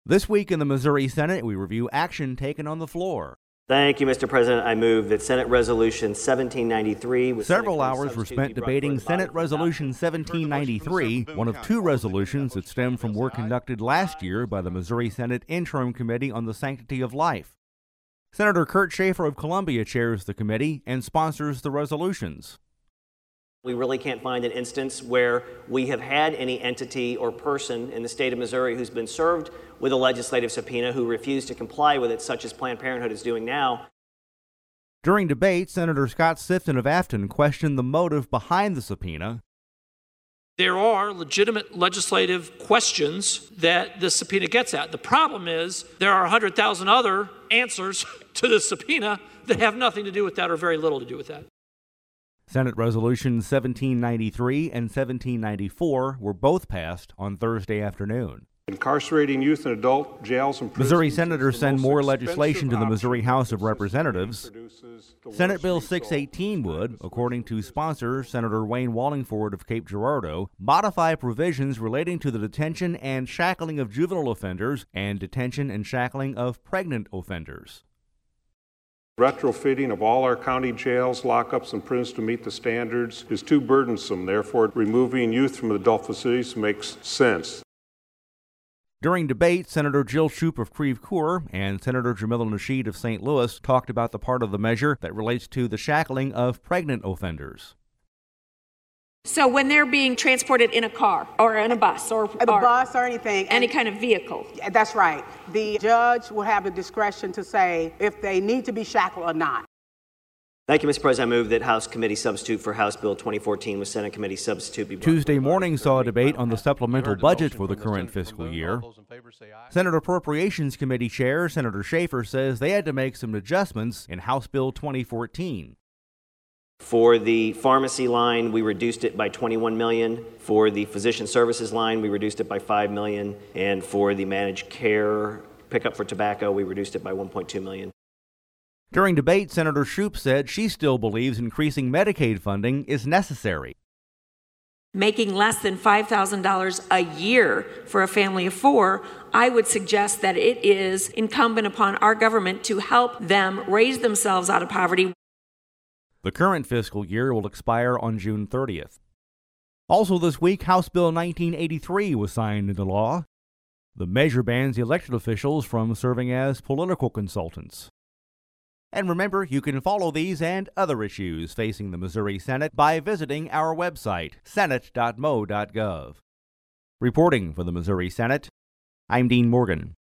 This week in the Missouri Senate, we review action taken on the floor. Thank you, Mr. President. I move that Senate Resolution 1793... Several hours were spent debating Senate Resolution 1793, one of two resolutions that stem from work conducted last year by the Missouri Senate Interim Committee on the Sanctity of Life. Senator Kurt Schaefer of Columbia chairs the committee and sponsors the resolutions. We really can't find an instance where we have had any entity or person in the state of Missouri who's been served with a legislative subpoena who refused to comply with it, such as Planned Parenthood is doing now. During debate, Senator Scott Sifton of Afton questioned the motive behind the subpoena. There are legitimate legislative questions that the subpoena gets at. The problem is there are 100,000 other answers to the subpoena that have nothing to do with that or very little to do with that. Senate Resolution 1793 and 1794 were both passed on Thursday afternoon. Incarcerating youth in adult jails and prisons. Missouri senators send more legislation to the Missouri House of Representatives. Senate Bill 618 would, according to sponsor Senator Wayne Wallingford of Cape Girardeau, modify provisions relating to the detention and shackling of juvenile offenders and detention and shackling of pregnant offenders. Retrofitting of all our county jails, lockups, and prisons to meet the standards is too burdensome. Therefore, removing youth from adult facilities makes sense. During debate, Senator Jill Shoup of Creve Coeur and Senator Jamila Nasheed of St. Louis talked about the part of the measure that relates to the shackling of pregnant offenders. So when they're being transported in a car or in a bus or anything, any kind of vehicle. That's right. The judge will have the discretion to say if they need to be shackled or not. Thank you, Mr. President. I move that House Committee Substitute for House Bill 2014 with Senate Committee Substitute be brought. Tuesday morning saw a debate on the supplemental budget for the current fiscal year. Senate Appropriations Committee Chair Senator Schaefer says they had to make some adjustments in House Bill 2014. For the pharmacy line, we reduced it by $21 million. For the physician services line, we reduced it by $5 million. And for the managed care pickup for tobacco, we reduced it by $1.2 million. During debate, Senator Shoup said she still believes increasing Medicaid funding is necessary. Making less than $5,000 a year for a family of four, I would suggest that it is incumbent upon our government to help them raise themselves out of poverty. The current fiscal year will expire on June 30th. Also this week, House Bill 1983 was signed into law. The measure bans elected officials from serving as political consultants. And remember, you can follow these and other issues facing the Missouri Senate by visiting our website, senate.mo.gov. Reporting for the Missouri Senate, I'm Dean Morgan.